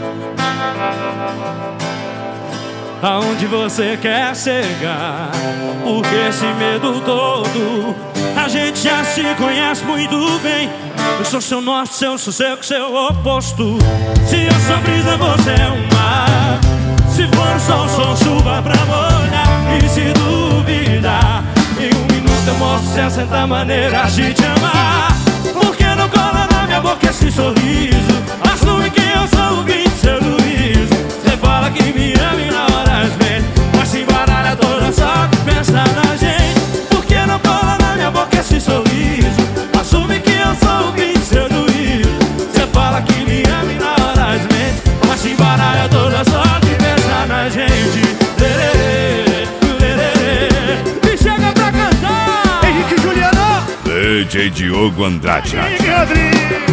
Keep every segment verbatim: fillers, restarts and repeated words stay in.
Aonde você quer chegar? Porque esse medo todo? A gente já se conhece muito bem. Eu sou seu norte, seu sossego, seu oposto. Se eu sou brisa, você é o mar. Se for o sol, sou chuva pra molhar. E se duvidar, em um minuto eu mostro sessenta maneiras de te amar. Por que não cola na minha boca esse sorriso? Assume que eu sou o vinte, seu juízo. Você fala que me ama e na hora mente, mas se embaralha toda só de pensar na gente. Por que não cola na minha boca esse sorriso? Assume que eu sou o vinte, seu juízo. Você fala que me ama e na hora mente, mas se embaralha toda só de pensar na gente. Lerê, lerê. Me chega pra cantar Henrique Juliano, D J Diogo Andrade. Henrique Rodrigues.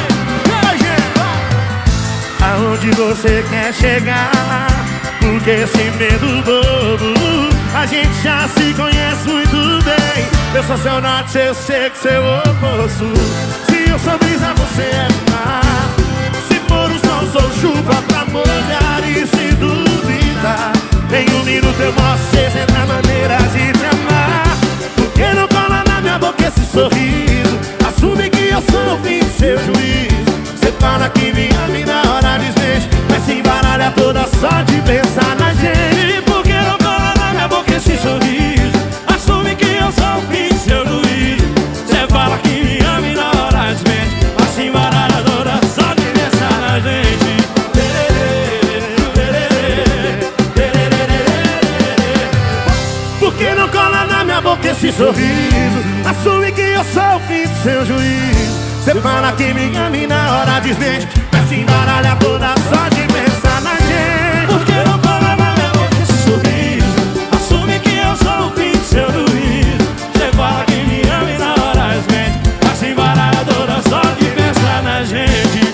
Aonde você quer chegar? Porque esse medo bobo, a gente já se conhece muito bem. Eu sou seu norte, eu sei que seu oposto. Se eu sou brisa, você é mar. Se for o sol, sou chuva pra molhar. E se duvidar, em um minuto eu mostro sessenta maneiras de te amar. Por que não cola na minha boca esse sorriso? Assume que eu sou o fim do seu juízo. Você fala que me ama e na hora desmente, mas se embaralha toda só de pensar na gente. E por que não cola na minha boca esse sorriso? Assume que eu sou o fim do seu juízo. Você fala que me ama e na hora desmente, mas se embaralha toda só de pensar na gente. Por que não cola na minha boca esse sorriso? Assume que eu sou o fim do seu juízo. Você fala que me ama e na hora desmente, mas se embaralha toda só de pensar na gente. Por que não cola na minha boca esse sorriso? Assume que eu sou o fim do seu juízo. Você fala que me ama e na hora desmente, mas se embaralha toda só de pensar na gente.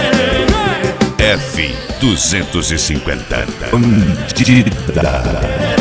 F duzentos e cinquenta. Bandida.